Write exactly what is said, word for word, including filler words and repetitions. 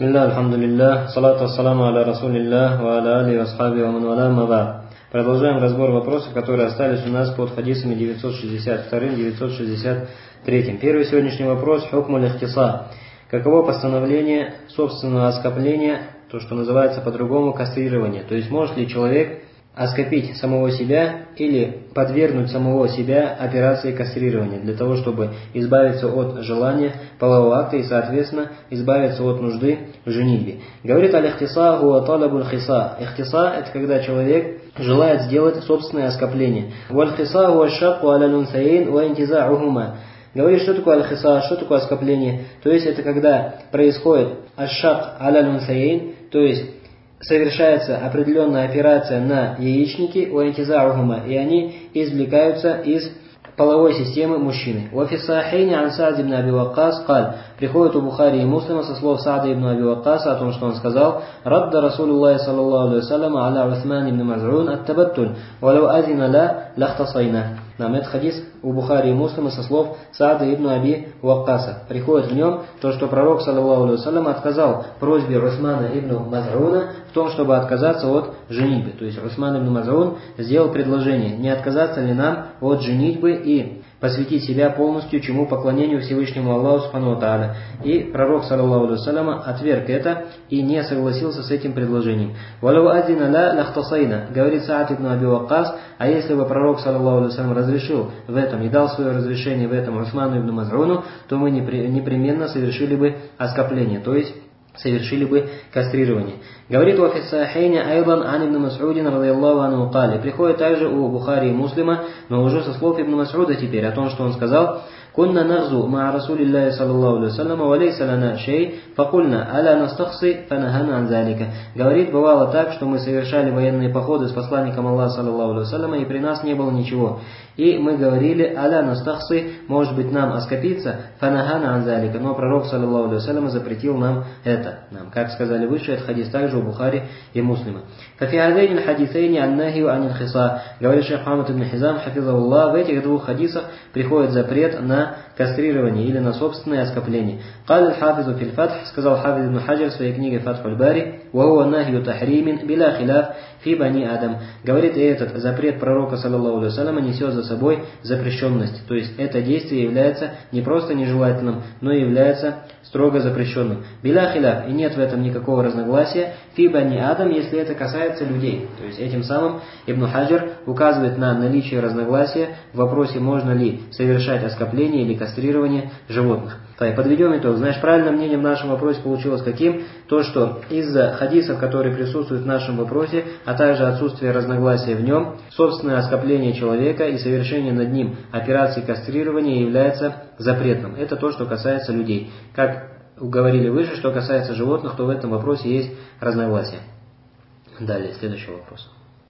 Бисмилля, альхамдулилля, салату ассаламу аля расулилля, ва аля али васхаби ва ман валя маба. Продолжаем разбор вопросов, которые остались у нас под хадисами девятьсот шестьдесят два и девятьсот шестьдесят три. Первый сегодняшний вопрос – хукму лихтиса. Каково постановление собственного оскопления, то, что называется по-другому кастрирование? То есть может ли человек оскопить самого себя или подвергнуть самого себя операции кастрирования для того, чтобы избавиться от желания полового акта и, соответственно, избавиться от нужды в женитьбе. Говорит аль-ихтиса хуа талабуль хиса. Ихтиса – это когда человек желает сделать собственное оскопление. Валь-хиса хуа шакку аля лунсаин ва интизаухума. Говорит, что такое аль-хиса, что такое оскопление? То есть это когда происходит аш-шак аля лунсаин, то есть совершается определенная операция на яичнике, и они извлекаются из половой системы мужчины. Приходит у Бухари и Муслима со слов Саада ибн Аби Ваккаса о том, что он сказал: «Радда Расулуллахи саллаллаху алейхи вассалям аля Усман ибн Маз'ун ат-табаттуль, валау азина ла лахтасайна». Нам этот хадис у Бухари и Муслима со слов Саада ибн Аби Ваккаса. Приходит в нем то, что пророк саллаллаху алейхи вассалям отказал просьбе Усмана ибн Маз'уна в том, чтобы отказаться от женитьбы. То есть Усман ибн Маз'ун сделал предложение, не отказаться ли нам от женитьбы и посвятить себя полностью чему поклонению Всевышнему Аллаху Субхану ва Тааля. И пророк саллаллаху алейхи вассалям отверг это и не согласился с этим предложением. «Валау азина ла лахтасайна», говорит Саад ибн Аби Ваккас, а если бы пророк саллаллаху алейхи вассалям разрешил в этом и дал свое разрешение в этом Усману ибн Маз'уну, то мы непременно совершили бы оскопление, то есть совершили бы кастрирование. Говорит у Фиссахейне айдан ан ибн Мас'удин радийаллаху анху кали. Приходит также у Бухари и Муслима, но уже со слов ибн Мас'уда теперь, о том, что он сказал: «Кунна нагзу ма Расулиллахи саллаллаху алейхи вассалям, ва лейса лана шей, факульна аля настахси фанахана ан залика». Говорит, бывало так, что мы совершали военные походы с посланником Аллаха саллаллаху алейхи вассалям, и при нас не было ничего. И мы говорили: аля настахси, может быть нам оскопиться, фанахана ан залика. Но пророк саллаллаху алейхи вассалям запретил нам это. Нам, как сказали выше, этот хадис также у Бухари и Муслима. Фафи адейн хадисейни аннахи ан хиса. Говорит шейх Мухаммад ибн Хизам, хафизахуллах, в этих двух хадисах приходит запрет на кастрирование или на собственное оскопление. Кал аль-хафизу фил фатх, сказал хафиз ибн Хаджар в своей книге Фатхуль Бари, ва хуа нахью тахримин биля хиляф фи бани Адам. Говорит, и этот запрет пророка саллаллаху алейхи вассаляма несет за собой запрещенность. То есть это действие является не просто нежелательным, но и является строго запрещенным. Биля хиляф, и нет в этом никакого разногласия. Фи бани Адам, если это касается людей. То есть этим самым Ибн Хаджар указывает на наличие разногласия в вопросе, можно ли совершать оскопление или кастрирование животных. Так, подведем итог. Значит, правильное мнение в нашем вопросе получилось каким? То, что из-за хадисов, которые присутствуют в нашем вопросе, а также отсутствие разногласия в нем, собственное оскопление человека и совершение над ним операции кастрирования является запретным. Это то, что касается людей. Как говорили выше, что касается животных, то в этом вопросе есть разногласия. Далее, следующий вопрос.